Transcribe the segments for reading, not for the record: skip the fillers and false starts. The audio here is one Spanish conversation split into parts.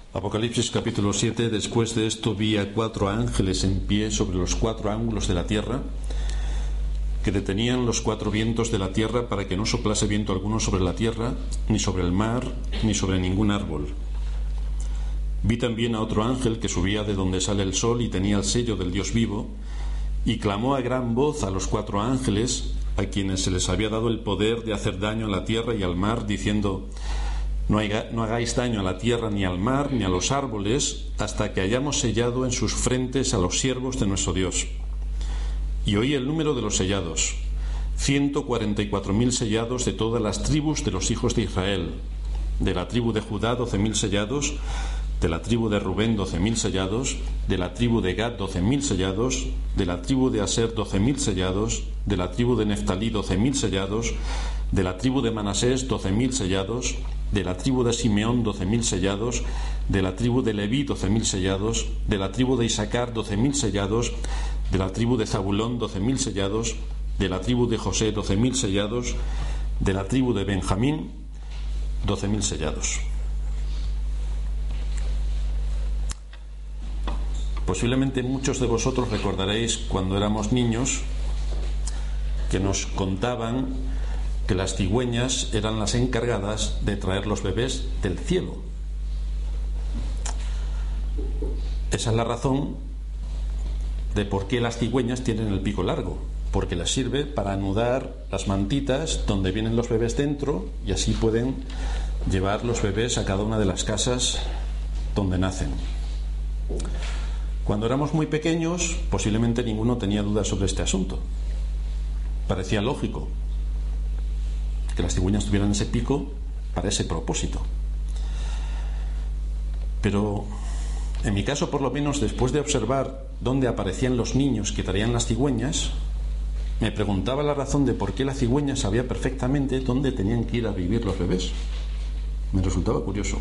Apocalipsis capítulo 7. Después de esto vi a 4 ángeles en pie sobre los 4 ángulos de la tierra, que detenían los 4 vientos de la tierra para que no soplase viento alguno sobre la tierra, ni sobre el mar, ni sobre ningún árbol. Vi también a otro ángel que subía de donde sale el sol y tenía el sello del Dios vivo, y clamó a gran voz a los 4 ángeles, a quienes se les había dado el poder de hacer daño a la tierra y al mar, diciendo: no hagáis daño a la tierra, ni al mar, ni a los árboles, hasta que hayamos sellado en sus frentes a los siervos de nuestro Dios. Y oí el número de los sellados: 144.000 sellados de todas las tribus de los hijos de Israel. De la tribu de Judá 12.000 sellados, de la tribu de Rubén 12.000 sellados, de la tribu de Gad 12.000 sellados, de la tribu de Aser 12.000 sellados, de la tribu de Neftalí 12.000 sellados, de la tribu de Manasés 12.000 sellados, de la tribu de Simeón 12.000 sellados, de la tribu de Leví 12.000 sellados, de la tribu de Isaacar 12.000 sellados, de la tribu de Zabulón 12.000 sellados, de la tribu de José 12.000 sellados, de la tribu de Benjamín 12.000 sellados. Posiblemente muchos de vosotros recordaréis cuando éramos niños que nos contaban que las cigüeñas eran las encargadas de traer los bebés del cielo. Esa es la razón de por qué las cigüeñas tienen el pico largo, porque les sirve para anudar las mantitas donde vienen los bebés dentro, y así pueden llevar los bebés a cada una de las casas donde nacen. Cuando éramos muy pequeños, posiblemente ninguno tenía dudas sobre este asunto. Parecía lógico que las cigüeñas tuvieran ese pico para ese propósito. Pero en mi caso, por lo menos, después de observar dónde aparecían los niños que traían las cigüeñas, me preguntaba la razón de por qué la cigüeña sabía perfectamente dónde tenían que ir a vivir los bebés. Me resultaba curioso.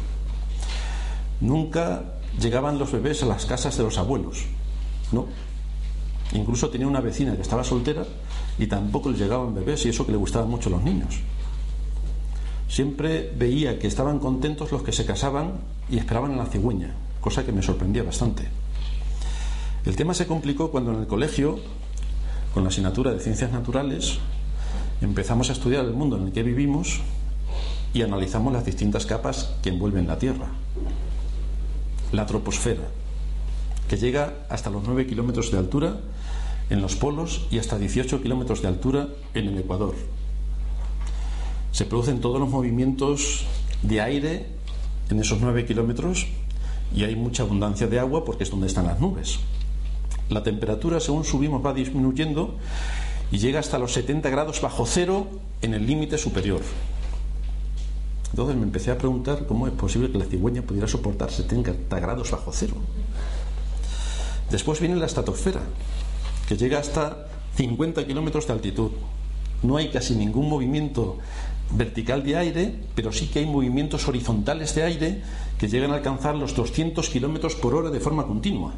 Nunca llegaban los bebés a las casas de los abuelos, no. Incluso tenía una vecina que estaba soltera y tampoco les llegaban bebés, y eso que le gustaban mucho los niños. Siempre veía que estaban contentos los que se casaban y esperaban a la cigüeña, cosa que me sorprendía bastante. El tema se complicó cuando en el colegio, con la asignatura de Ciencias Naturales, empezamos a estudiar el mundo en el que vivimos y analizamos las distintas capas que envuelven la Tierra. La troposfera, que llega hasta los 9 kilómetros de altura en los polos y hasta 18 kilómetros de altura en el Ecuador. Se producen todos los movimientos de aire en esos 9 kilómetros y hay mucha abundancia de agua porque es donde están las nubes. La temperatura, según subimos, va disminuyendo y llega hasta los 70 grados bajo cero en el límite superior. Entonces me empecé a preguntar cómo es posible que la cigüeña pudiera soportar 70 grados bajo cero. Después viene la estratosfera, que llega hasta 50 kilómetros de altitud. No hay casi ningún movimiento vertical de aire, pero sí que hay movimientos horizontales de aire que llegan a alcanzar los 200 kilómetros por hora de forma continua.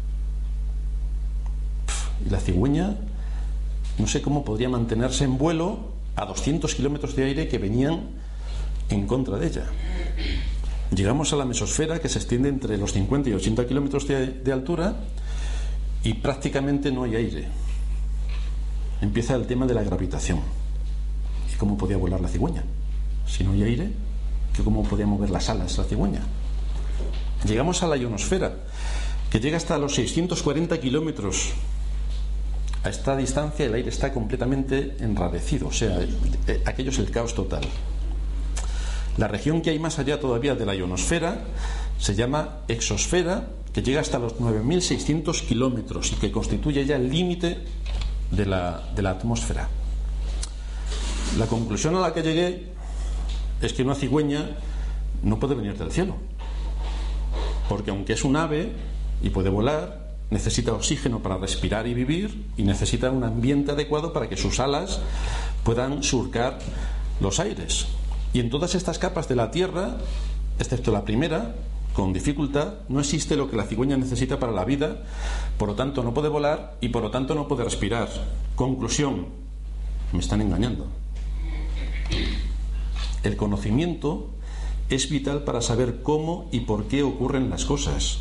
Y la cigüeña, no sé cómo podría mantenerse en vuelo a 200 kilómetros de aire que venían en contra de ella. Llegamos a la mesosfera, que se extiende entre los 50 y 80 kilómetros de altura, y prácticamente no hay aire. Empieza el tema de la gravitación. ¿Y cómo podía volar la cigüeña? Si no hay aire, ¿cómo podía mover las alas la cigüeña? Llegamos a la ionosfera, que llega hasta los 640 kilómetros. A esta distancia el aire está completamente enrarecido, o sea, aquello es el caos total. La región que hay más allá todavía de la ionosfera se llama exosfera, que llega hasta los 9.600 kilómetros y que constituye ya el límite de la atmósfera. La conclusión a la que llegué es que una cigüeña no puede venir del cielo, porque aunque es un ave y puede volar, necesita oxígeno para respirar y vivir, y necesita un ambiente adecuado para que sus alas puedan surcar los aires. Y en todas estas capas de la Tierra, excepto la primera, con dificultad, no existe lo que la cigüeña necesita para la vida, por lo tanto no puede volar y por lo tanto no puede respirar. Conclusión: me están engañando. El conocimiento es vital para saber cómo y por qué ocurren las cosas.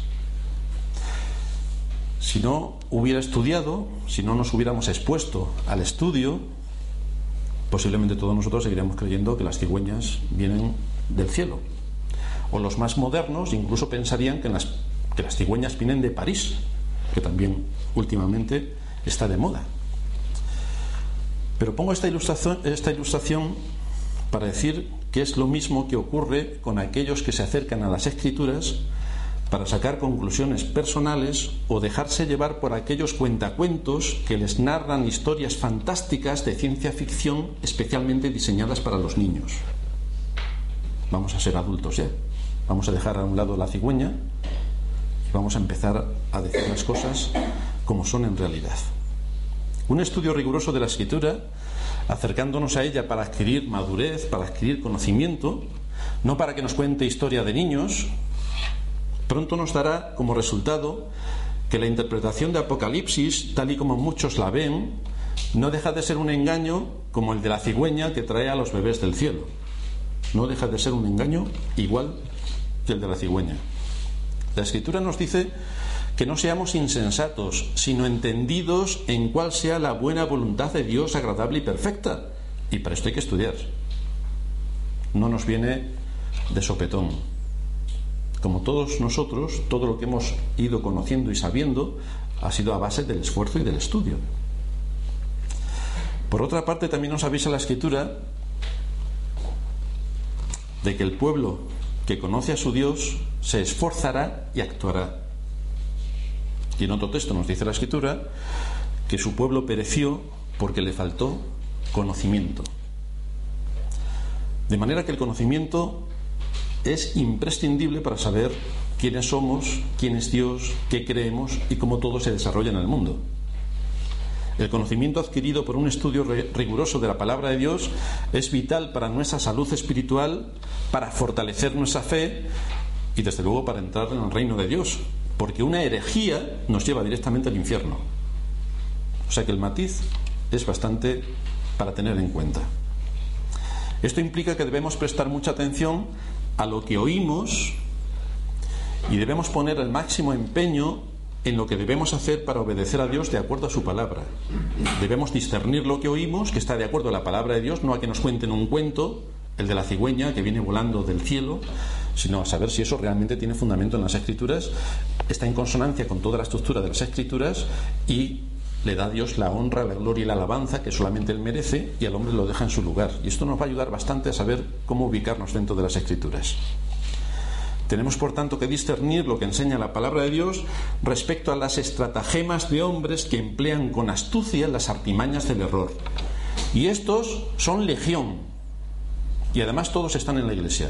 Si no hubiera estudiado, si no nos hubiéramos expuesto al estudio, posiblemente todos nosotros seguiríamos creyendo que las cigüeñas vienen del cielo. O los más modernos incluso pensarían que las cigüeñas vienen de París, que también últimamente está de moda. Pero pongo esta ilustración para decir que es lo mismo que ocurre con aquellos que se acercan a las Escrituras para sacar conclusiones personales o dejarse llevar por aquellos cuentacuentos que les narran historias fantásticas de ciencia ficción especialmente diseñadas para los niños. Vamos a ser adultos ya. Vamos a dejar a un lado la cigüeña y vamos a empezar a decir las cosas como son en realidad. Un estudio riguroso de la Escritura, acercándonos a ella para adquirir madurez, para adquirir conocimiento, no para que nos cuente historia de niños, pronto nos dará como resultado que la interpretación de Apocalipsis, tal y como muchos la ven, no deja de ser un engaño como el de la cigüeña que trae a los bebés del cielo. No deja de ser un engaño igual que el de la cigüeña. La Escritura nos dice que no seamos insensatos, sino entendidos en cuál sea la buena voluntad de Dios agradable y perfecta. Y para esto hay que estudiar. No nos viene de sopetón. Como todos nosotros, todo lo que hemos ido conociendo y sabiendo ha sido a base del esfuerzo y del estudio. Por otra parte, también nos avisa la Escritura de que el pueblo que conoce a su Dios se esforzará y actuará. Y en otro texto nos dice la Escritura que su pueblo pereció porque le faltó conocimiento. De manera que el conocimiento es imprescindible para saber quiénes somos, quién es Dios, qué creemos y cómo todo se desarrolla en el mundo. El conocimiento adquirido por un estudio riguroso de la palabra de Dios es vital para nuestra salud espiritual, para fortalecer nuestra fe y desde luego para entrar en el reino de Dios, porque una herejía nos lleva directamente al infierno. O sea que el matiz es bastante para tener en cuenta. Esto implica que debemos prestar mucha atención a lo que oímos y debemos poner el máximo empeño en lo que debemos hacer para obedecer a Dios de acuerdo a su palabra. Debemos discernir lo que oímos, que está de acuerdo a la palabra de Dios, no a que nos cuenten un cuento, el de la cigüeña que viene volando del cielo, sino a saber si eso realmente tiene fundamento en las Escrituras, está en consonancia con toda la estructura de las Escrituras y le da a Dios la honra, la gloria y la alabanza que solamente Él merece, y al hombre lo deja en su lugar. Y esto nos va a ayudar bastante a saber cómo ubicarnos dentro de las Escrituras. Tenemos, por tanto, que discernir lo que enseña la palabra de Dios respecto a las estratagemas de hombres que emplean con astucia las artimañas del error. Y estos son legión. Y además todos están en la Iglesia.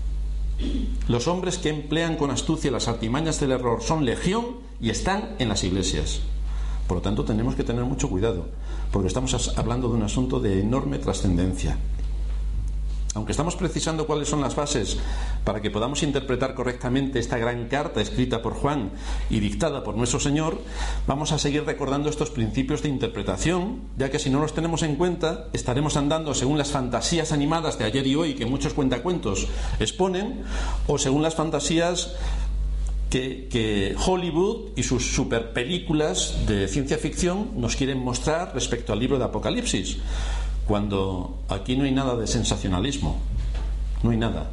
Los hombres que emplean con astucia las artimañas del error son legión y están en las iglesias. Por lo tanto, tenemos que tener mucho cuidado, porque estamos hablando de un asunto de enorme trascendencia. Aunque estamos precisando cuáles son las bases para que podamos interpretar correctamente esta gran carta escrita por Juan y dictada por nuestro Señor, vamos a seguir recordando estos principios de interpretación, ya que si no los tenemos en cuenta, estaremos andando según las fantasías animadas de ayer y hoy que muchos cuentacuentos exponen, o según las fantasías que Hollywood y sus super películas de ciencia ficción nos quieren mostrar respecto al libro de Apocalipsis, cuando aquí no hay nada de sensacionalismo, no hay nada.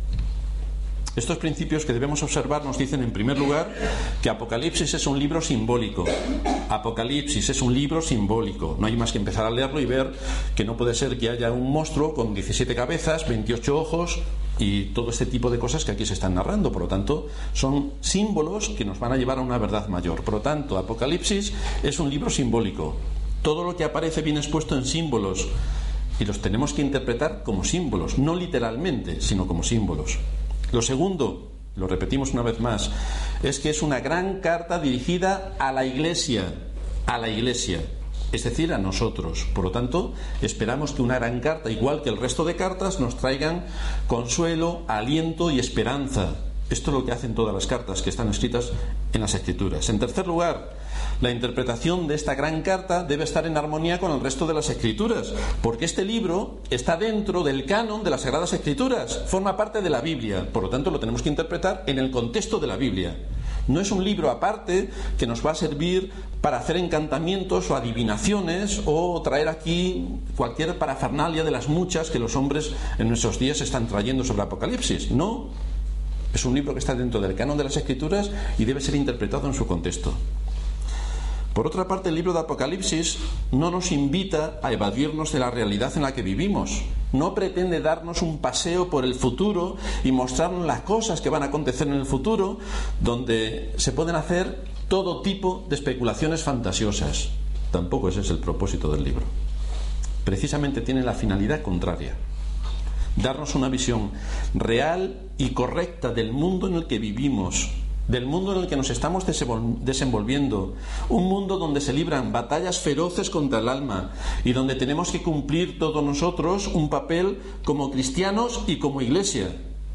Estos principios que debemos observar nos dicen, en primer lugar, que Apocalipsis es un libro simbólico. Apocalipsis es un libro simbólico. No hay más que empezar a leerlo y ver que no puede ser que haya un monstruo con 17 cabezas, 28 ojos y todo este tipo de cosas que aquí se están narrando. Por lo tanto, son símbolos que nos van a llevar a una verdad mayor. Por lo tanto, Apocalipsis es un libro simbólico. Todo lo que aparece viene expuesto en símbolos y los tenemos que interpretar como símbolos, no literalmente, sino como símbolos. Lo segundo, lo repetimos una vez más, es que es una gran carta dirigida a la Iglesia, es decir, a nosotros. Por lo tanto, esperamos que una gran carta, igual que el resto de cartas, nos traigan consuelo, aliento y esperanza. Esto es lo que hacen todas las cartas que están escritas en las Escrituras. En tercer lugar, la interpretación de esta gran carta debe estar en armonía con el resto de las Escrituras, porque este libro está dentro del canon de las Sagradas Escrituras, forma parte de la Biblia, por lo tanto lo tenemos que interpretar en el contexto de la Biblia. No es un libro aparte que nos va a servir para hacer encantamientos o adivinaciones o traer aquí cualquier parafernalia de las muchas que los hombres en nuestros días están trayendo sobre Apocalipsis. No, es un libro que está dentro del canon de las Escrituras y debe ser interpretado en su contexto. Por otra parte, el libro de Apocalipsis no nos invita a evadirnos de la realidad en la que vivimos. No pretende darnos un paseo por el futuro y mostrarnos las cosas que van a acontecer en el futuro, donde se pueden hacer todo tipo de especulaciones fantasiosas. Tampoco ese es el propósito del libro. Precisamente tiene la finalidad contraria: darnos una visión real y correcta del mundo en el que vivimos, del mundo en el que nos estamos desenvolviendo, un mundo donde se libran batallas feroces contra el alma y donde tenemos que cumplir todos nosotros un papel como cristianos y como iglesia.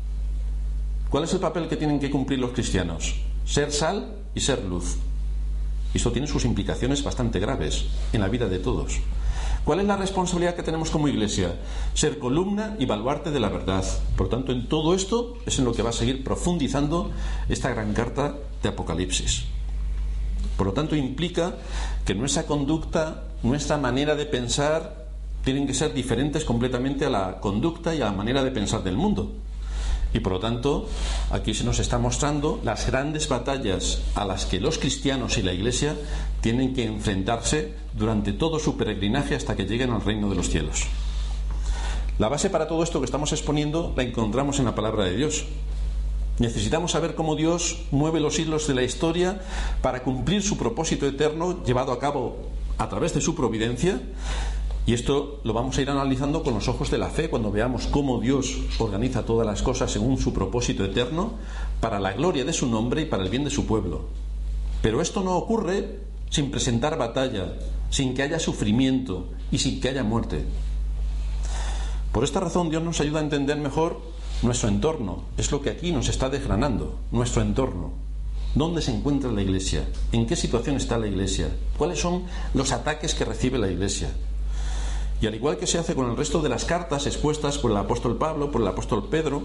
¿Cuál es el papel que tienen que cumplir los cristianos? Ser sal y ser luz. Y esto tiene sus implicaciones bastante graves en la vida de todos. ¿Cuál es la responsabilidad que tenemos como iglesia? Ser columna y baluarte de la verdad. Por tanto, en todo esto es en lo que va a seguir profundizando esta gran carta de Apocalipsis. Por lo tanto, implica que nuestra conducta, nuestra manera de pensar, tienen que ser diferentes completamente a la conducta y a la manera de pensar del mundo. Y por lo tanto, aquí se nos está mostrando las grandes batallas a las que los cristianos y la Iglesia tienen que enfrentarse durante todo su peregrinaje hasta que lleguen al reino de los cielos. La base para todo esto que estamos exponiendo la encontramos en la palabra de Dios. Necesitamos saber cómo Dios mueve los hilos de la historia para cumplir su propósito eterno llevado a cabo a través de su providencia. Y esto lo vamos a ir analizando con los ojos de la fe cuando veamos cómo Dios organiza todas las cosas según su propósito eterno para la gloria de su nombre y para el bien de su pueblo. Pero esto no ocurre sin presentar batalla, sin que haya sufrimiento y sin que haya muerte. Por esta razón Dios nos ayuda a entender mejor nuestro entorno. Es lo que aquí nos está desgranando, nuestro entorno. ¿Dónde se encuentra la Iglesia? ¿En qué situación está la Iglesia? ¿Cuáles son los ataques que recibe la Iglesia? Y al igual que se hace con el resto de las cartas expuestas por el apóstol Pablo, por el apóstol Pedro,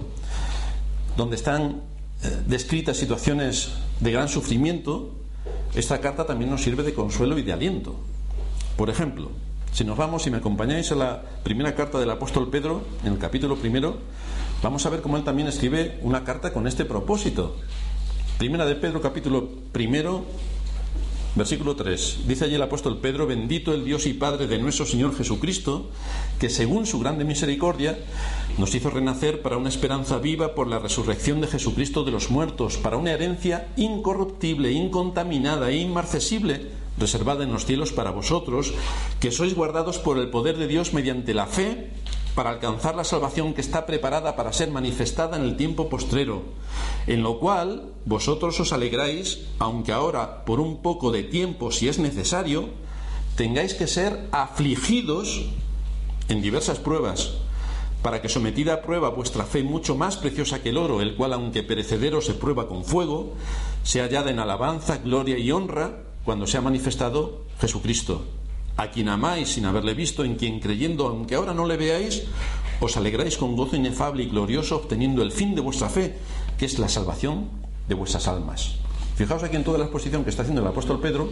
donde están descritas situaciones de gran sufrimiento, esta carta también nos sirve de consuelo y de aliento. Por ejemplo, si nos vamos, si me acompañáis a la primera carta del apóstol Pedro, en el capítulo 1, vamos a ver cómo él también escribe una carta con este propósito. Primera de Pedro, capítulo 1, versículo 3. Dice allí el apóstol Pedro: bendito el Dios y Padre de nuestro Señor Jesucristo, que según su grande misericordia nos hizo renacer para una esperanza viva por la resurrección de Jesucristo de los muertos, para una herencia incorruptible, incontaminada e inmarcesible, reservada en los cielos para vosotros, que sois guardados por el poder de Dios mediante la fe, para alcanzar la salvación que está preparada para ser manifestada en el tiempo postrero, en lo cual vosotros os alegráis, aunque ahora por un poco de tiempo, si es necesario, tengáis que ser afligidos en diversas pruebas, para que, sometida a prueba vuestra fe mucho más preciosa que el oro, el cual aunque perecedero se prueba con fuego, sea hallada en alabanza, gloria y honra cuando sea manifestado Jesucristo, a quien amáis sin haberle visto, en quien creyendo, aunque ahora no le veáis, os alegráis con gozo inefable y glorioso, obteniendo el fin de vuestra fe, que es la salvación de vuestras almas. Fijaos aquí en toda la exposición que está haciendo el apóstol Pedro,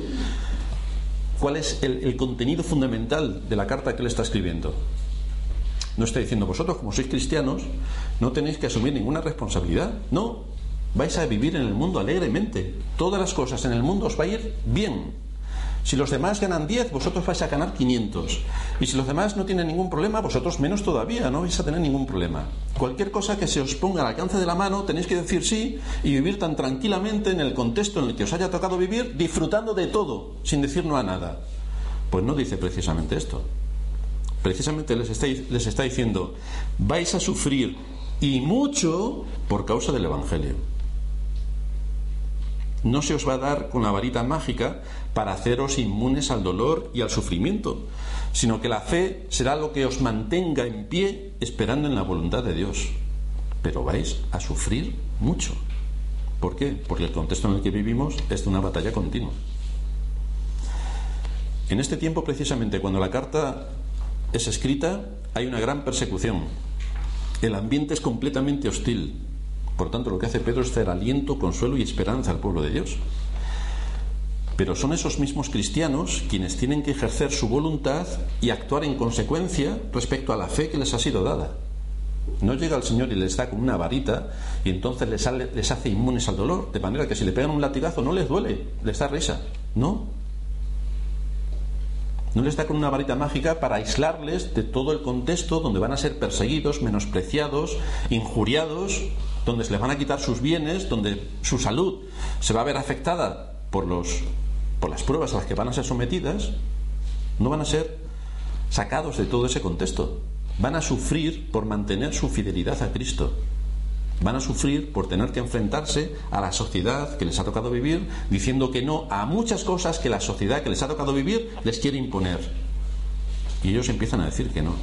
cuál es el contenido fundamental de la carta que él está escribiendo. No está diciendo: vosotros, como sois cristianos, no tenéis que asumir ninguna responsabilidad. No, vais a vivir en el mundo alegremente. Todas las cosas en el mundo os va a ir bien. Si los demás ganan 10, vosotros vais a ganar 500. Y si los demás no tienen ningún problema, vosotros menos todavía, no vais a tener ningún problema. Cualquier cosa que se os ponga al alcance de la mano, tenéis que decir sí y vivir tan tranquilamente en el contexto en el que os haya tocado vivir, disfrutando de todo, sin decir no a nada. Pues no dice precisamente esto. Precisamente les está diciendo: vais a sufrir, y mucho, por causa del Evangelio. No se os va a dar con la varita mágica para haceros inmunes al dolor y al sufrimiento, sino que la fe será lo que os mantenga en pie esperando en la voluntad de Dios. Pero vais a sufrir mucho. ¿Por qué? Porque el contexto en el que vivimos es de una batalla continua. En este tiempo, precisamente, cuando la carta es escrita, hay una gran persecución. El ambiente es completamente hostil. Por tanto, lo que hace Pedro es dar aliento, consuelo y esperanza al pueblo de Dios. Pero son esos mismos cristianos quienes tienen que ejercer su voluntad y actuar en consecuencia respecto a la fe que les ha sido dada. No llega el Señor y les da con una varita y entonces les hace inmunes al dolor, de manera que si le pegan un latigazo no les duele, les da risa. No les da con una varita mágica para aislarles de todo el contexto donde van a ser perseguidos, menospreciados, injuriados, donde se les van a quitar sus bienes, donde su salud se va a ver afectada por las pruebas a las que van a ser sometidas. No van a ser sacados de todo ese contexto. Van a sufrir por mantener su fidelidad a Cristo. Van a sufrir por tener que enfrentarse a la sociedad que les ha tocado vivir, diciendo que no a muchas cosas que la sociedad que les ha tocado vivir les quiere imponer. Y ellos empiezan a decir que no.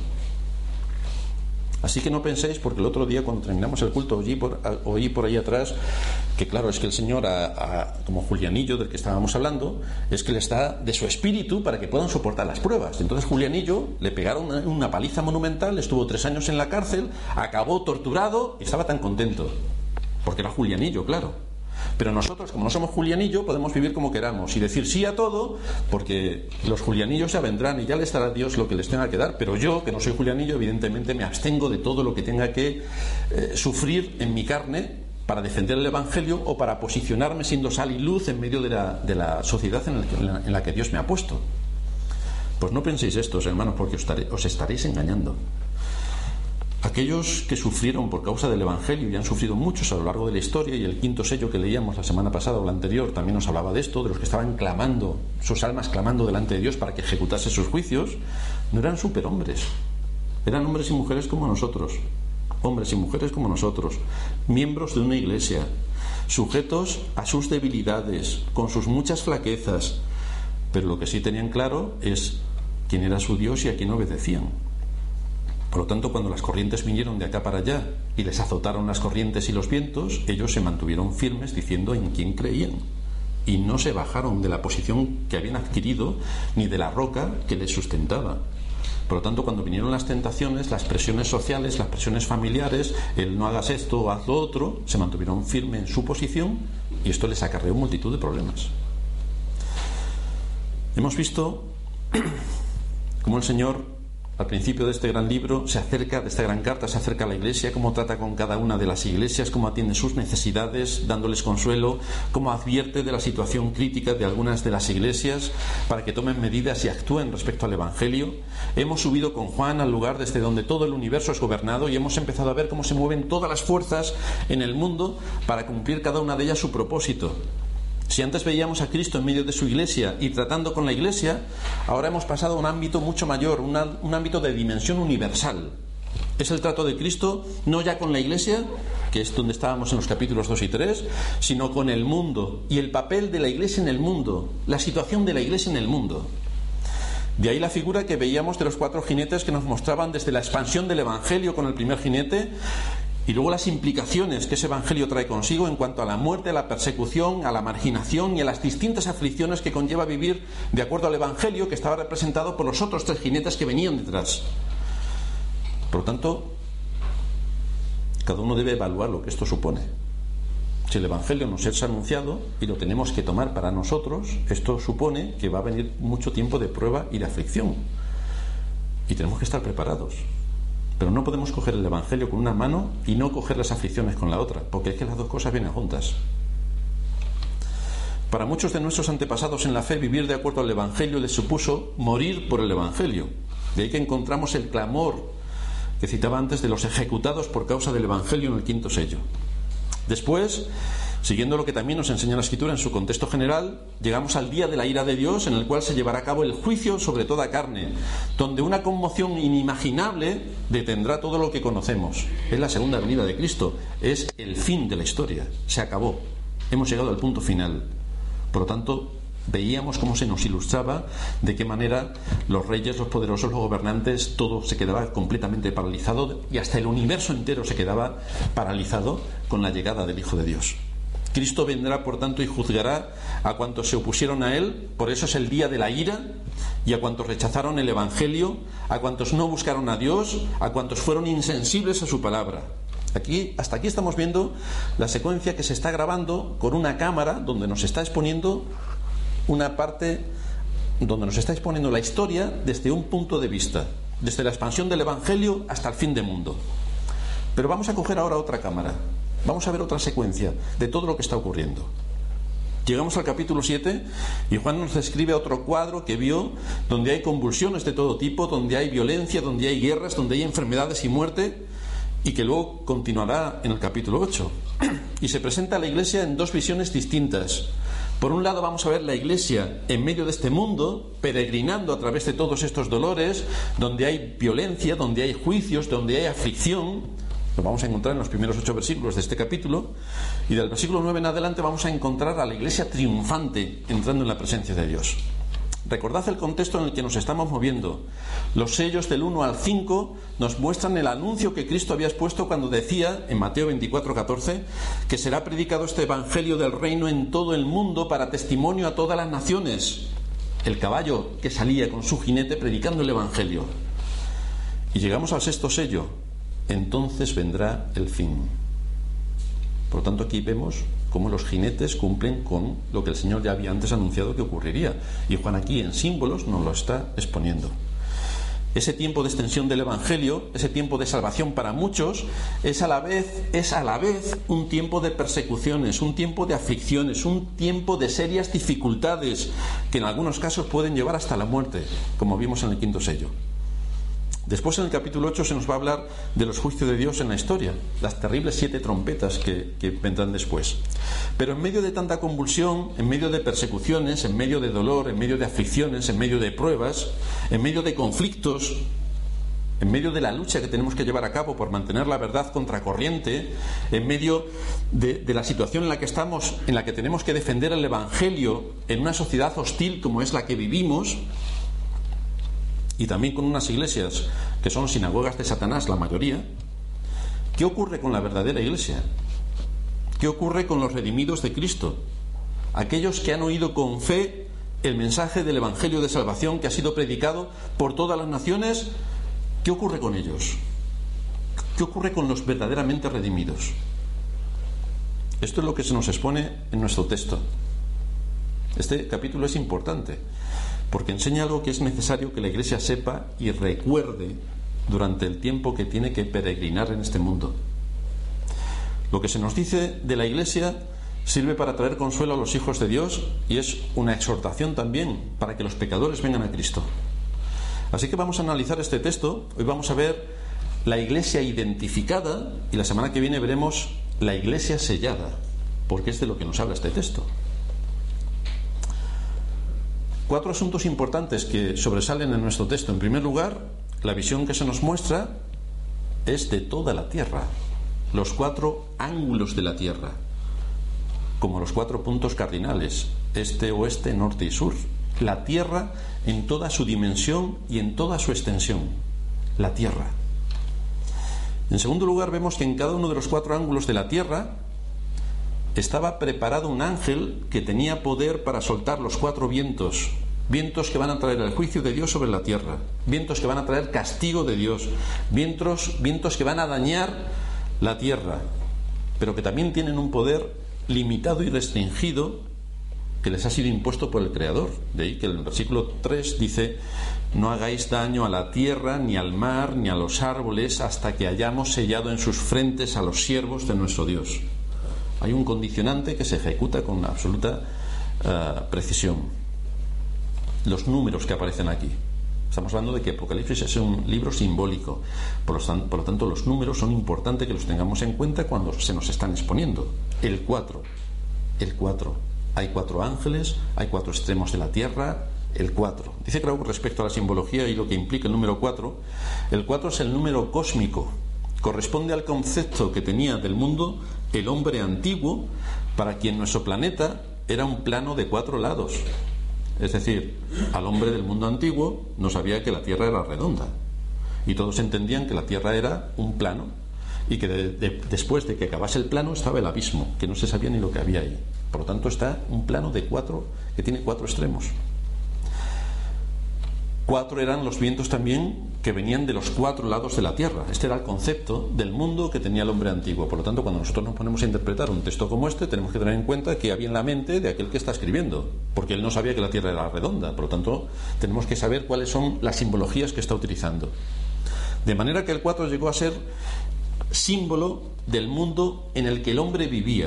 Así que no penséis, porque el otro día cuando terminamos el culto oí por ahí atrás que claro, es que el Señor como Julianillo del que estábamos hablando, es que les da de su espíritu para que puedan soportar las pruebas. Entonces Julianillo le pegaron una paliza monumental, estuvo 3 años en la cárcel, acabó torturado y estaba tan contento porque era Julianillo, claro. Pero nosotros, como no somos Julianillo, podemos vivir como queramos y decir sí a todo, porque los Julianillos ya vendrán y ya les dará Dios lo que les tenga que dar. Pero yo, que no soy Julianillo, evidentemente me abstengo de todo lo que tenga que sufrir en mi carne para defender el Evangelio o para posicionarme siendo sal y luz en medio de la sociedad en la que Dios me ha puesto. Pues no penséis esto, hermanos, porque os estaréis engañando. Aquellos que sufrieron por causa del Evangelio, y han sufrido muchos a lo largo de la historia, y el 5.º sello que leíamos la semana pasada o la anterior también nos hablaba de esto, de los que estaban clamando, sus almas clamando delante de Dios para que ejecutase sus juicios, no eran superhombres, eran hombres y mujeres como nosotros, hombres y mujeres como nosotros, miembros de una iglesia, sujetos a sus debilidades, con sus muchas flaquezas, pero lo que sí tenían claro es quién era su Dios y a quién obedecían. Por lo tanto, cuando las corrientes vinieron de acá para allá y les azotaron las corrientes y los vientos, ellos se mantuvieron firmes diciendo en quién creían y no se bajaron de la posición que habían adquirido ni de la roca que les sustentaba. Por lo tanto, cuando vinieron las tentaciones, las presiones sociales, las presiones familiares, el no hagas esto o haz lo otro, se mantuvieron firmes en su posición y esto les acarreó multitud de problemas. Hemos visto cómo el Señor al principio de este gran libro de esta gran carta, se acerca a la iglesia, cómo trata con cada una de las iglesias, cómo atiende sus necesidades, dándoles consuelo, cómo advierte de la situación crítica de algunas de las iglesias para que tomen medidas y actúen respecto al Evangelio. Hemos subido con Juan al lugar desde donde todo el universo es gobernado y hemos empezado a ver cómo se mueven todas las fuerzas en el mundo para cumplir cada una de ellas su propósito. Si antes veíamos a Cristo en medio de su iglesia y tratando con la iglesia, ahora hemos pasado a un ámbito mucho mayor, un ámbito de dimensión universal. Es el trato de Cristo no ya con la iglesia, que es donde estábamos en los capítulos 2 y 3, sino con el mundo y el papel de la iglesia en el mundo, la situación de la iglesia en el mundo. De ahí la figura que veíamos de los 4 jinetes que nos mostraban desde la expansión del Evangelio con el primer jinete, y luego las implicaciones que ese Evangelio trae consigo en cuanto a la muerte, a la persecución, a la marginación y a las distintas aflicciones que conlleva vivir de acuerdo al Evangelio, que estaba representado por los otros 3 jinetes que venían detrás. Por lo tanto, cada uno debe evaluar lo que esto supone. Si el Evangelio nos es anunciado y lo tenemos que tomar para nosotros, esto supone que va a venir mucho tiempo de prueba y de aflicción. Y tenemos que estar preparados. Pero no podemos coger el Evangelio con una mano y no coger las aflicciones con la otra, porque es que las dos cosas vienen juntas. Para muchos de nuestros antepasados en la fe, vivir de acuerdo al Evangelio les supuso morir por el Evangelio. De ahí que encontramos el clamor que citaba antes de los ejecutados por causa del Evangelio en el 5.º sello. Después, siguiendo lo que también nos enseña la Escritura en su contexto general, llegamos al día de la ira de Dios, en el cual se llevará a cabo el juicio sobre toda carne, donde una conmoción inimaginable detendrá todo lo que conocemos. Es la segunda venida de Cristo, es el fin de la historia, se acabó, hemos llegado al punto final. Por lo tanto, veíamos cómo se nos ilustraba de qué manera los reyes, los poderosos, los gobernantes, todo se quedaba completamente paralizado y hasta el universo entero se quedaba paralizado con la llegada del Hijo de Dios. Cristo vendrá, por tanto, y juzgará a cuantos se opusieron a Él, por eso es el día de la ira, y a cuantos rechazaron el Evangelio, a cuantos no buscaron a Dios, a cuantos fueron insensibles a su palabra. Hasta aquí estamos viendo la secuencia que se está grabando con una cámara donde nos está exponiendo una parte, donde nos está exponiendo la historia desde un punto de vista, desde la expansión del Evangelio hasta el fin del mundo. Pero vamos a coger ahora otra cámara. Vamos a ver otra secuencia de todo lo que está ocurriendo. Llegamos al capítulo 7 y Juan nos describe otro cuadro que vio, donde hay convulsiones de todo tipo, donde hay violencia, donde hay guerras, donde hay enfermedades y muerte, y que luego continuará en el capítulo 8. Y se presenta a la Iglesia en dos visiones distintas. Por un lado vamos a ver la Iglesia en medio de este mundo, peregrinando a través de todos estos dolores, donde hay violencia, donde hay juicios, donde hay aflicción. Lo vamos a encontrar en los primeros 8 versículos de este capítulo, y del versículo 9 en adelante vamos a encontrar a la Iglesia triunfante entrando en la presencia de Dios. Recordad el contexto en el que nos estamos moviendo. Los sellos del 1 al 5 nos muestran el anuncio que Cristo había expuesto cuando decía en Mateo 24:14 que será predicado este evangelio del reino en todo el mundo para testimonio a todas las naciones. El caballo que salía con su jinete predicando el evangelio. Y llegamos al 6º sello. Entonces vendrá el fin. Por lo tanto, aquí vemos cómo los jinetes cumplen con lo que el Señor ya había antes anunciado que ocurriría. Y Juan aquí en símbolos nos lo está exponiendo. Ese tiempo de extensión del Evangelio, ese tiempo de salvación para muchos, es a la vez un tiempo de persecuciones, un tiempo de aflicciones, un tiempo de serias dificultades que en algunos casos pueden llevar hasta la muerte, como vimos en el 5º sello. Después, en el capítulo 8, se nos va a hablar de los juicios de Dios en la historia, las terribles 7 trompetas que vendrán después. Pero en medio de tanta convulsión, en medio de persecuciones, en medio de dolor, en medio de aflicciones, en medio de pruebas, en medio de conflictos, en medio de la lucha que tenemos que llevar a cabo por mantener la verdad contracorriente, en medio de la situación en la que estamos, en la que tenemos que defender el Evangelio en una sociedad hostil como es la que vivimos, y también con unas iglesias que son sinagogas de Satanás, la mayoría. ¿Qué ocurre con la verdadera iglesia? ¿Qué ocurre con los redimidos de Cristo? Aquellos que han oído con fe el mensaje del Evangelio de salvación que ha sido predicado por todas las naciones. ¿Qué ocurre con ellos? ¿Qué ocurre con los verdaderamente redimidos? Esto es lo que se nos expone en nuestro texto. Este capítulo es importante porque enseña algo que es necesario que la Iglesia sepa y recuerde durante el tiempo que tiene que peregrinar en este mundo. Lo que se nos dice de la Iglesia sirve para traer consuelo a los hijos de Dios y es una exhortación también para que los pecadores vengan a Cristo. Así que vamos a analizar este texto. Hoy vamos a ver la Iglesia identificada y la semana que viene veremos la Iglesia sellada, porque es de lo que nos habla este texto. 4 asuntos importantes que sobresalen en nuestro texto. En primer lugar, la visión que se nos muestra es de toda la tierra, los 4 ángulos de la tierra, como los 4 puntos cardinales, este, oeste, norte y sur. La tierra en toda su dimensión y en toda su extensión. La tierra. En segundo lugar, vemos que en cada uno de los 4 ángulos de la tierra estaba preparado un ángel que tenía poder para soltar los 4 vientos, vientos que van a traer el juicio de Dios sobre la tierra, vientos que van a traer castigo de Dios, vientos que van a dañar la tierra, pero que también tienen un poder limitado y restringido que les ha sido impuesto por el Creador. De ahí que en el versículo 3 dice: no hagáis daño a la tierra, ni al mar, ni a los árboles, hasta que hayamos sellado en sus frentes a los siervos de nuestro Dios. Hay un condicionante que se ejecuta con absoluta precisión. Los números que aparecen aquí. Estamos hablando de que Apocalipsis es un libro simbólico. Por lo tanto, los números son importantes que los tengamos en cuenta cuando se nos están exponiendo. El 4. Hay 4 ángeles, hay 4 extremos de la tierra. El 4. Dice Krauss respecto a la simbología y lo que implica el número 4. El 4 es el número cósmico. Corresponde al concepto que tenía del mundo el hombre antiguo, para quien nuestro planeta era un plano de 4 lados. Es decir, al hombre del mundo antiguo no sabía que la Tierra era redonda y todos entendían que la Tierra era un plano y que después de que acabase el plano estaba el abismo, que no se sabía ni lo que había ahí. Por lo tanto está un plano que tiene 4 extremos. 4 eran los vientos también que venían de los 4 lados de la tierra. Este era el concepto del mundo que tenía el hombre antiguo. Por lo tanto, cuando nosotros nos ponemos a interpretar un texto como este, tenemos que tener en cuenta que había en la mente de aquel que está escribiendo, porque él no sabía que la tierra era redonda. Por lo tanto, tenemos que saber cuáles son las simbologías que está utilizando. De manera que el 4 llegó a ser símbolo del mundo en el que el hombre vivía.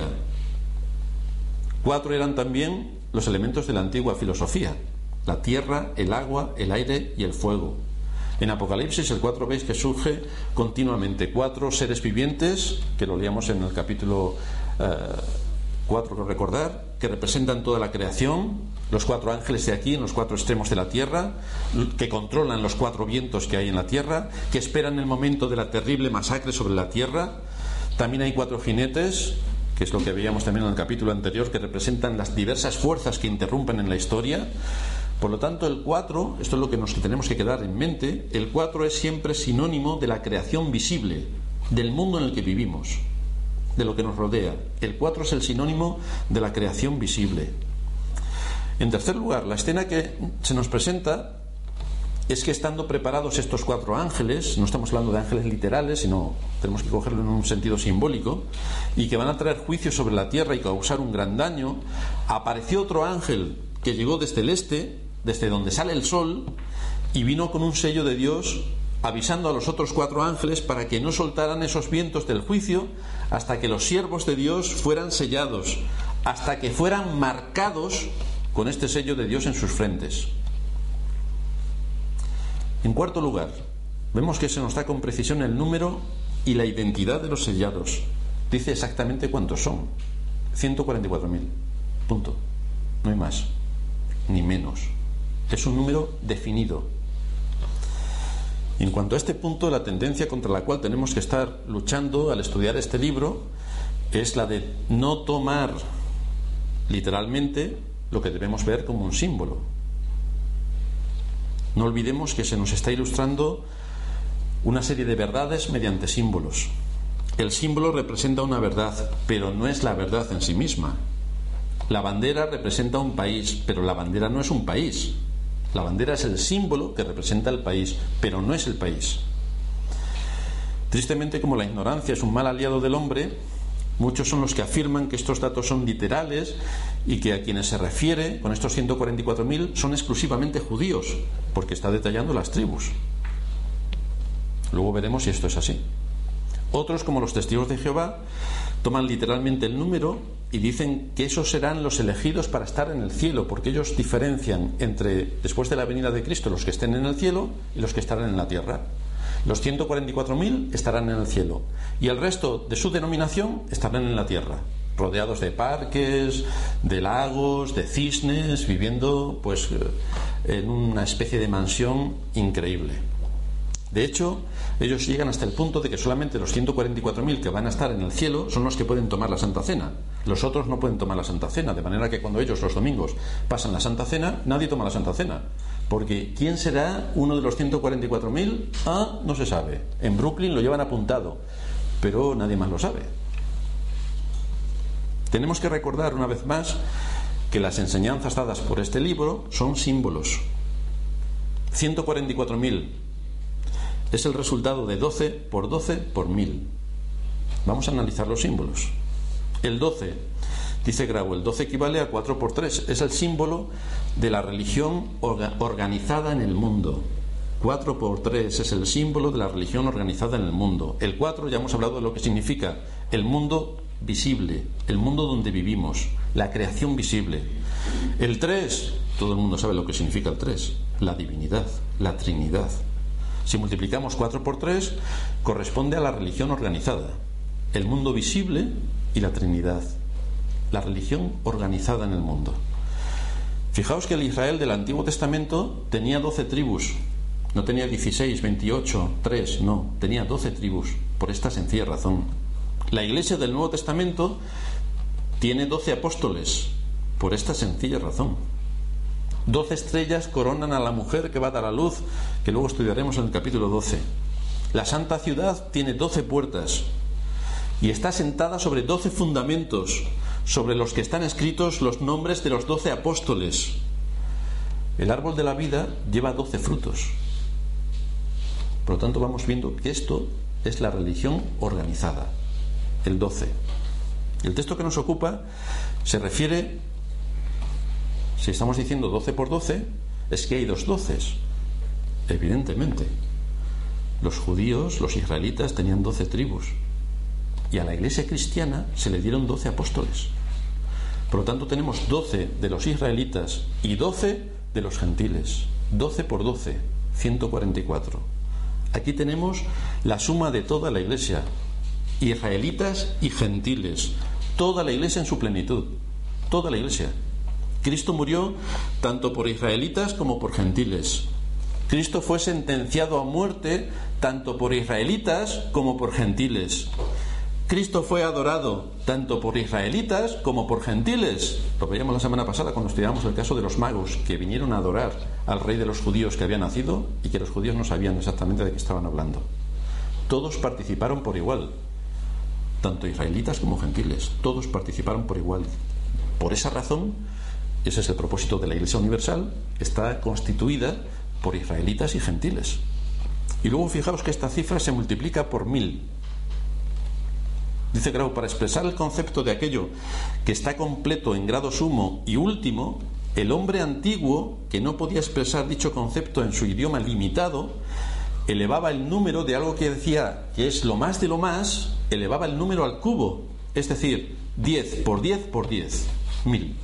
4 eran también los elementos de la antigua filosofía: la tierra, el agua, el aire y el fuego. En Apocalipsis el 4 veis que surge continuamente 4 seres vivientes, que lo leíamos en el capítulo 4, creo recordar, que representan toda la creación, los 4 ángeles de aquí en los 4 extremos de la tierra, que controlan los 4 vientos que hay en la tierra, que esperan el momento de la terrible masacre sobre la tierra. También hay 4 jinetes, que es lo que veíamos también en el capítulo anterior, que representan las diversas fuerzas que interrumpen en la historia. Por lo tanto, el 4, esto es lo que nos tenemos que quedar en mente, el 4 es siempre sinónimo de la creación visible, del mundo en el que vivimos, de lo que nos rodea. El 4 es el sinónimo de la creación visible. En tercer lugar, la escena que se nos presenta es que, estando preparados estos 4 ángeles, no estamos hablando de ángeles literales, sino tenemos que cogerlo en un sentido simbólico, y que van a traer juicio sobre la tierra y causar un gran daño, apareció otro ángel que llegó desde el este, desde donde sale el sol, y vino con un sello de Dios, avisando a los otros 4 ángeles para que no soltaran esos vientos del juicio hasta que los siervos de Dios fueran sellados, hasta que fueran marcados con este sello de Dios en sus frentes. En cuarto lugar, vemos que se nos da con precisión el número y la identidad de los sellados. Dice exactamente cuántos son: 144.000. Punto. No hay más ni menos. Es un número definido. En cuanto a este punto, la tendencia contra la cual tenemos que estar luchando al estudiar este libro es la de no tomar literalmente lo que debemos ver como un símbolo. No olvidemos que se nos está ilustrando una serie de verdades mediante símbolos. El símbolo representa una verdad, pero no es la verdad en sí misma. La bandera representa un país, pero la bandera no es un país. La bandera es el símbolo que representa el país, pero no es el país. Tristemente, como la ignorancia es un mal aliado del hombre, muchos son los que afirman que estos datos son literales y que a quienes se refiere con estos 144.000 son exclusivamente judíos, porque está detallando las tribus. Luego veremos si esto es así. Otros, como los testigos de Jehová, toman literalmente el número y dicen que esos serán los elegidos para estar en el cielo, porque ellos diferencian entre, después de la venida de Cristo, los que estén en el cielo y los que estarán en la tierra. Los 144.000 estarán en el cielo y el resto de su denominación estarán en la tierra, rodeados de parques, de lagos, de cisnes, viviendo pues en una especie de mansión increíble. De hecho, ellos llegan hasta el punto de que solamente los 144.000 que van a estar en el cielo son los que pueden tomar la Santa Cena. Los otros no pueden tomar la Santa Cena, de manera que cuando ellos los domingos pasan la Santa Cena, nadie toma la Santa Cena. Porque ¿quién será uno de los 144.000? No se sabe. En Brooklyn lo llevan apuntado, pero nadie más lo sabe. Tenemos que recordar una vez más que las enseñanzas dadas por este libro son símbolos. 144.000 es el resultado de 12 por 12 por 1000. Vamos a analizar los símbolos. El 12, dice Grau, el 12 equivale a 4 por 3. Es el símbolo de la religión organizada en el mundo. 4 por 3 es el símbolo de la religión organizada en el mundo. El 4, ya hemos hablado de lo que significa el mundo visible, el mundo donde vivimos, la creación visible. El 3, todo el mundo sabe lo que significa el 3, la divinidad, la Trinidad. Si multiplicamos 4 por 3, corresponde a la religión organizada, el mundo visible y la Trinidad, la religión organizada en el mundo. Fijaos que el Israel del Antiguo Testamento tenía 12 tribus, no tenía 16, 28, 3, no, tenía 12 tribus, por esta sencilla razón. La Iglesia del Nuevo Testamento tiene 12 apóstoles, por esta sencilla razón. 12 estrellas coronan a la mujer que va a dar a luz, que luego estudiaremos en el capítulo 12. La Santa Ciudad tiene 12 puertas, y está sentada sobre 12 fundamentos, sobre los que están escritos los nombres de los 12 apóstoles. El árbol de la vida lleva 12 frutos. Por lo tanto, vamos viendo que esto es la religión organizada, el 12. El texto que nos ocupa se refiere, si estamos diciendo 12 por 12, es que hay dos 12, evidentemente. Los judíos, los israelitas, tenían 12 tribus, y a la iglesia cristiana se le dieron 12 apóstoles. Por lo tanto, tenemos 12 de los israelitas y 12 de los gentiles. 12 por 12, 144. Aquí tenemos la suma de toda la iglesia, israelitas y gentiles, toda la iglesia en su plenitud, toda la iglesia. Cristo murió tanto por israelitas como por gentiles. Cristo fue sentenciado a muerte tanto por israelitas como por gentiles. Cristo fue adorado tanto por israelitas como por gentiles. Lo veíamos la semana pasada cuando estudiábamos el caso de los magos que vinieron a adorar al rey de los judíos que había nacido y que los judíos no sabían exactamente de qué estaban hablando. Todos participaron por igual, tanto israelitas como gentiles. Todos participaron por igual. Por esa razón, ese es el propósito de la Iglesia Universal, está constituida por israelitas y gentiles. Y luego fijaos que esta cifra se multiplica por 1000. Dice Grau, para expresar el concepto de aquello que está completo en grado sumo y último, el hombre antiguo, que no podía expresar dicho concepto en su idioma limitado, elevaba el número de algo que decía que es lo más de lo más, elevaba el número al cubo, es decir, 10 por 10 por 10, 1000.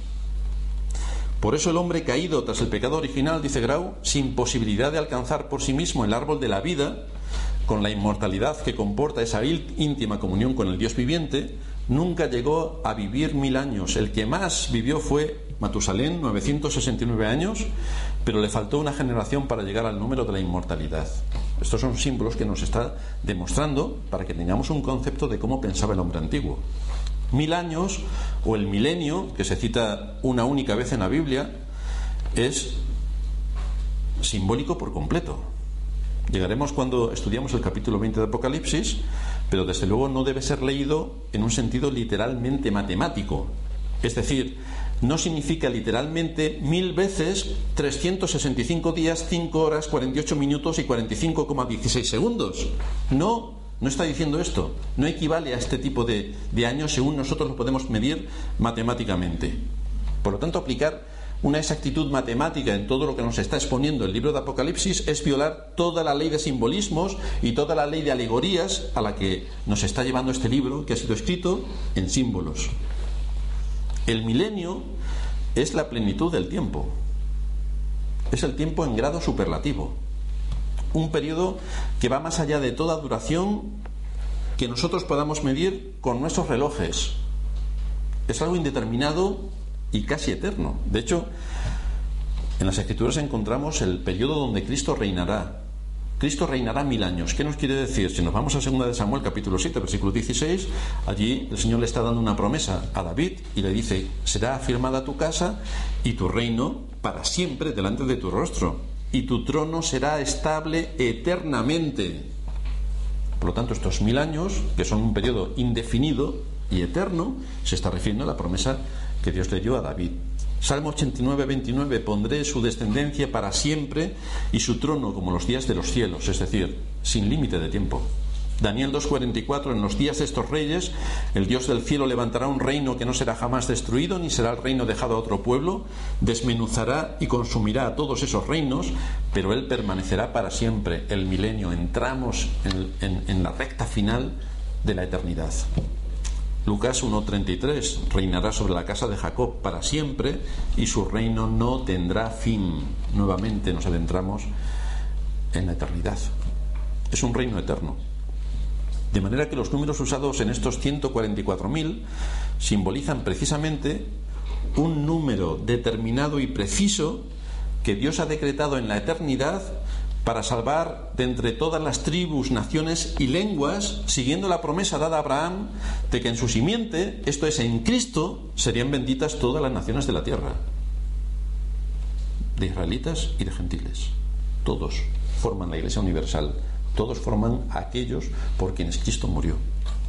Por eso el hombre caído tras el pecado original, dice Grau, sin posibilidad de alcanzar por sí mismo el árbol de la vida, con la inmortalidad que comporta esa íntima comunión con el Dios viviente, nunca llegó a vivir 1000 años. El que más vivió fue Matusalén, 969 años, pero le faltó una generación para llegar al número de la inmortalidad. Estos son símbolos que nos está demostrando para que tengamos un concepto de cómo pensaba el hombre antiguo. 1000 años, o el milenio, que se cita una única vez en la Biblia, es simbólico por completo. Llegaremos cuando estudiamos el capítulo 20 de Apocalipsis, pero desde luego no debe ser leído en un sentido literalmente matemático. Es decir, no significa literalmente 1000 veces 365 días, 5 horas, 48 minutos y 45,16 segundos. No está diciendo esto. No equivale a este tipo de años según nosotros lo podemos medir matemáticamente. Por lo tanto, aplicar una exactitud matemática en todo lo que nos está exponiendo el libro de Apocalipsis es violar toda la ley de simbolismos y toda la ley de alegorías a la que nos está llevando este libro, que ha sido escrito en símbolos. El milenio es la plenitud del tiempo. Es el tiempo en grado superlativo. Un periodo que va más allá de toda duración que nosotros podamos medir con nuestros relojes. Es algo indeterminado y casi eterno. De hecho, en las Escrituras encontramos el periodo donde Cristo reinará. Cristo reinará 1000 años. ¿Qué nos quiere decir? Si nos vamos a 2 de Samuel capítulo 7 versículo 16, allí el Señor le está dando una promesa a David y le dice: será afirmada tu casa y tu reino para siempre delante de tu rostro, y tu trono será estable eternamente. Por lo tanto, estos 1000 años, que son un periodo indefinido y eterno, se está refiriendo a la promesa que Dios le dio a David. Salmo 89, 29: pondré su descendencia para siempre y su trono como los días de los cielos, es decir, sin límite de tiempo. Daniel 2:44: en los días de estos reyes el Dios del cielo levantará un reino que no será jamás destruido, ni será el reino dejado a otro pueblo, desmenuzará y consumirá a todos esos reinos, pero él permanecerá para siempre. El milenio, entramos en la recta final de la eternidad. Lucas 1:33: reinará sobre la casa de Jacob para siempre y su reino no tendrá fin. Nuevamente nos adentramos en la eternidad. Es un reino eterno. De manera que los números usados en estos 144.000 simbolizan precisamente un número determinado y preciso que Dios ha decretado en la eternidad para salvar de entre todas las tribus, naciones y lenguas, siguiendo la promesa dada a Abraham de que en su simiente, esto es, en Cristo, serían benditas todas las naciones de la tierra, de israelitas y de gentiles. Todos forman la Iglesia Universal, todos forman a aquellos por quienes Cristo murió.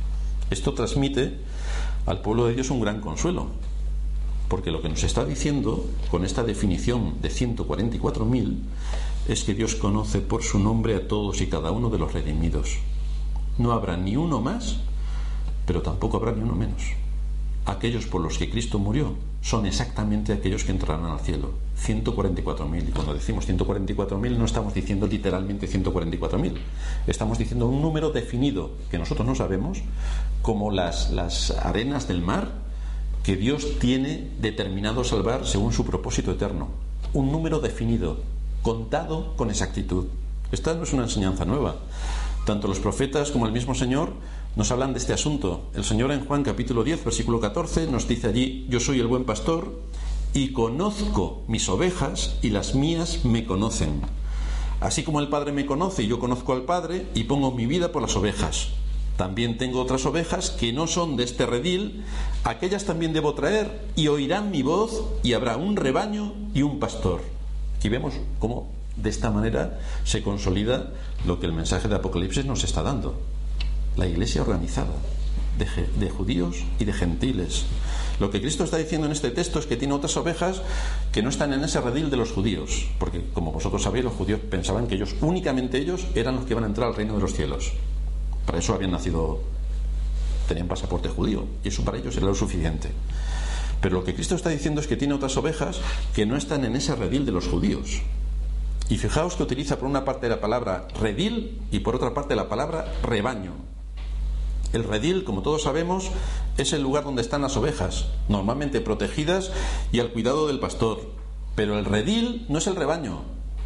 Esto transmite al pueblo de Dios un gran consuelo, porque lo que nos está diciendo con esta definición de 144.000 es que Dios conoce por su nombre a todos y cada uno de los redimidos. No habrá ni uno más, pero tampoco habrá ni uno menos. Aquellos por los que Cristo murió son exactamente aquellos que entrarán al cielo, 144.000. Y cuando decimos 144.000 no estamos diciendo literalmente 144.000, estamos diciendo un número definido que nosotros no sabemos, como las arenas del mar, que Dios tiene determinado salvar según su propósito eterno. Un número definido, contado con exactitud. Esta no es una enseñanza nueva. Tanto los profetas como el mismo Señor nos hablan de este asunto. El Señor en Juan capítulo 10, versículo 14, nos dice allí: yo soy el buen pastor y conozco mis ovejas y las mías me conocen. Así como el Padre me conoce y yo conozco al Padre y pongo mi vida por las ovejas. También tengo otras ovejas que no son de este redil, aquellas también debo traer y oirán mi voz y habrá un rebaño y un pastor. Aquí vemos cómo de esta manera se consolida lo que el mensaje de Apocalipsis nos está dando. La iglesia organizada, de judíos y de gentiles. Lo que Cristo está diciendo en este texto es que tiene otras ovejas que no están en ese redil de los judíos, porque como vosotros sabéis, los judíos pensaban que ellos, únicamente ellos, eran los que iban a entrar al reino de los cielos. Para eso habían nacido, tenían pasaporte judío, y eso para ellos era lo suficiente. Pero lo que Cristo está diciendo es que tiene otras ovejas que no están en ese redil de los judíos. Y fijaos que utiliza por una parte la palabra redil y por otra parte la palabra rebaño. El redil, como todos sabemos, es el lugar donde están las ovejas, normalmente protegidas y al cuidado del pastor. Pero el redil no es el rebaño.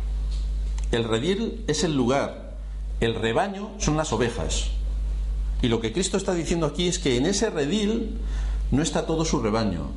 El redil es el lugar. El rebaño son las ovejas. Y lo que Cristo está diciendo aquí es que en ese redil no está todo su rebaño.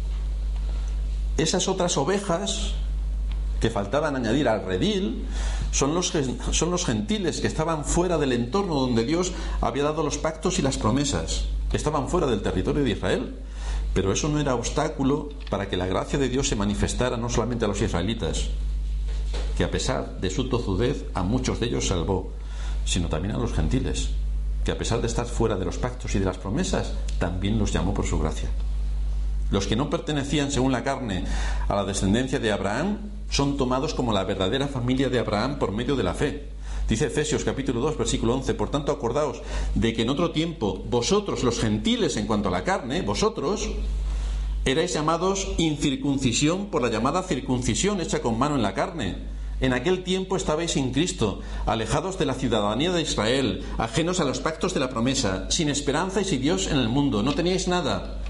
Esas otras ovejas que faltaban añadir al redil son los gentiles que estaban fuera del entorno donde Dios había dado los pactos y las promesas. Estaban fuera del territorio de Israel. Pero eso no era obstáculo para que la gracia de Dios se manifestara no solamente a los israelitas, que a pesar de su tozudez a muchos de ellos salvó, sino también a los gentiles, que a pesar de estar fuera de los pactos y de las promesas, también los llamó por su gracia. Los que no pertenecían según la carne a la descendencia de Abraham son tomados como la verdadera familia de Abraham por medio de la fe. Dice Efesios capítulo 2 versículo 11: por tanto acordaos de que en otro tiempo vosotros los gentiles en cuanto a la carne, vosotros erais llamados incircuncisión por la llamada circuncisión hecha con mano en la carne. En aquel tiempo estabais sin Cristo, alejados de la ciudadanía de Israel, ajenos a los pactos de la promesa, sin esperanza y sin Dios en el mundo. No teníais nada.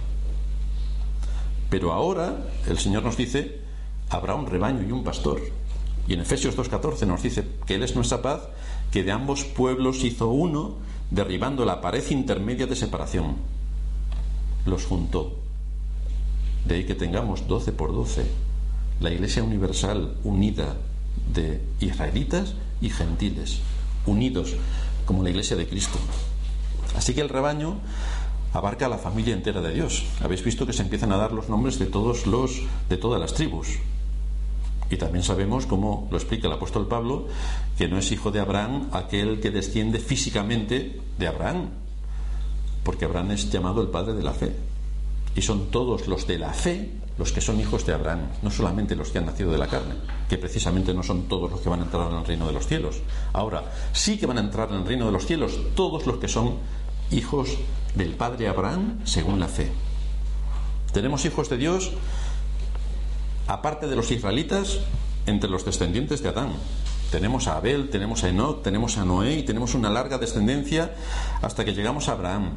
Pero ahora el Señor nos dice: habrá un rebaño y un pastor. Y en Efesios 2:14 nos dice que Él es nuestra paz, que de ambos pueblos hizo uno, derribando la pared intermedia de separación. Los juntó. De ahí que tengamos 12 por 12, la Iglesia universal unida de israelitas y gentiles, unidos como la Iglesia de Cristo. Así que el rebaño abarca a la familia entera de Dios. Habéis visto que se empiezan a dar los nombres de todas las tribus. Y también sabemos, como lo explica el apóstol Pablo, que no es hijo de Abraham aquel que desciende físicamente de Abraham, porque Abraham es llamado el padre de la fe. Y son todos los de la fe los que son hijos de Abraham, no solamente los que han nacido de la carne, que precisamente no son todos los que van a entrar en el reino de los cielos. Ahora, sí que van a entrar en el reino de los cielos todos los que son hijos del padre Abraham según la fe. Tenemos hijos de Dios, aparte de los israelitas, entre los descendientes de Adán. Tenemos a Abel, tenemos a Enoc, tenemos a Noé y tenemos una larga descendencia hasta que llegamos a Abraham.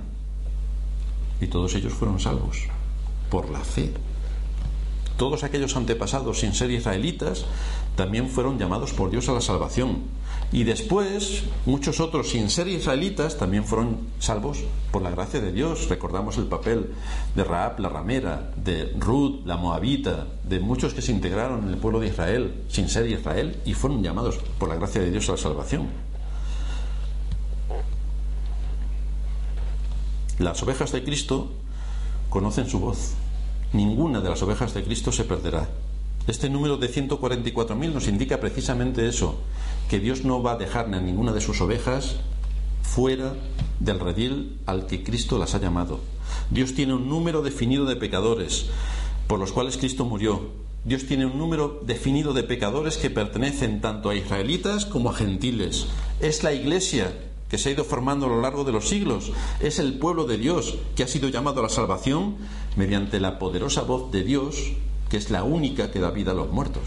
Y todos ellos fueron salvos por la fe. Todos aquellos antepasados sin ser israelitas también fueron llamados por Dios a la salvación. Y después, muchos otros sin ser israelitas también fueron salvos por la gracia de Dios. Recordamos el papel de Rahab la ramera, de Ruth la moabita, de muchos que se integraron en el pueblo de Israel sin ser Israel y fueron llamados por la gracia de Dios a la salvación. Las ovejas de Cristo conocen su voz. Ninguna de las ovejas de Cristo se perderá. Este número de 144.000 nos indica precisamente eso, que Dios no va a dejar a ninguna de sus ovejas fuera del redil al que Cristo las ha llamado. Dios tiene un número definido de pecadores por los cuales Cristo murió. Dios tiene un número definido de pecadores que pertenecen tanto a israelitas como a gentiles. Es la Iglesia que se ha ido formando a lo largo de los siglos. Es el pueblo de Dios que ha sido llamado a la salvación mediante la poderosa voz de Dios, que es la única que da vida a los muertos.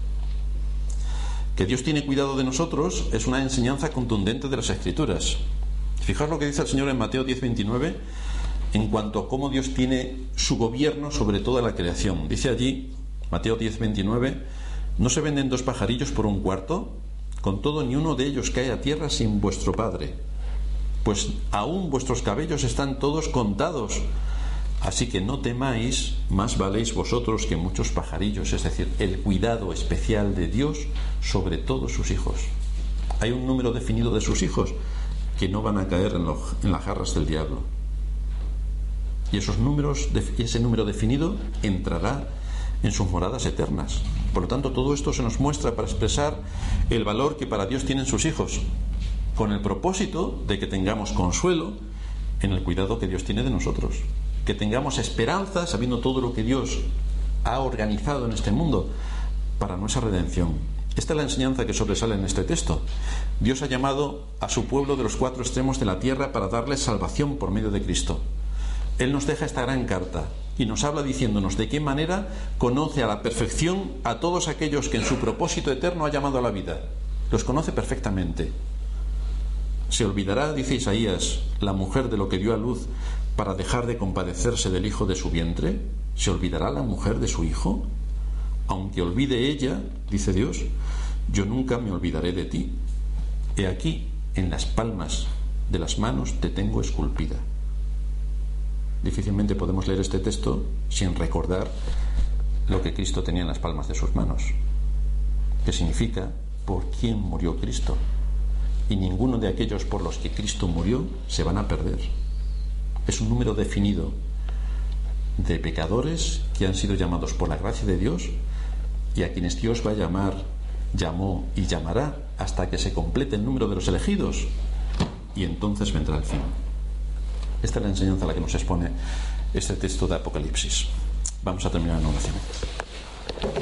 Que Dios tiene cuidado de nosotros es una enseñanza contundente de las Escrituras. Fijaos lo que dice el Señor en Mateo 10:29 en cuanto a cómo Dios tiene su gobierno sobre toda la creación. Dice allí, Mateo 10:29, ¿no se venden 2 pajarillos por 1 cuarto? Con todo, ni uno de ellos cae a tierra sin vuestro Padre. Pues aún vuestros cabellos están todos contados. Así que no temáis, más valéis vosotros que muchos pajarillos. Es decir, el cuidado especial de Dios sobre todos sus hijos. Hay un número definido de sus hijos que no van a caer en las garras del diablo. Y ese número definido entrará en sus moradas eternas. Por lo tanto, todo esto se nos muestra para expresar el valor que para Dios tienen sus hijos, con el propósito de que tengamos consuelo en el cuidado que Dios tiene de nosotros, que tengamos esperanza sabiendo todo lo que Dios ha organizado en este mundo para nuestra redención. Esta es la enseñanza que sobresale en este texto. Dios ha llamado a su pueblo de los 4 extremos de la tierra para darles salvación por medio de Cristo. Él nos deja esta gran carta y nos habla diciéndonos de qué manera conoce a la perfección a todos aquellos que en su propósito eterno ha llamado a la vida. Los conoce perfectamente. ¿Se olvidará, dice Isaías, la mujer de lo que dio a luz para dejar de compadecerse del hijo de su vientre? ¿Se olvidará la mujer de su hijo? Aunque olvide ella, dice Dios, yo nunca me olvidaré de ti. He aquí, en las palmas de las manos te tengo esculpida. Difícilmente podemos leer este texto sin recordar lo que Cristo tenía en las palmas de sus manos, que significa por quién murió Cristo. Y ninguno de aquellos por los que Cristo murió se van a perder. Es un número definido de pecadores que han sido llamados por la gracia de Dios y a quienes Dios va a llamar, llamó y llamará hasta que se complete el número de los elegidos, y entonces vendrá el fin. Esta es la enseñanza a la que nos expone este texto de Apocalipsis. Vamos a terminar en oración.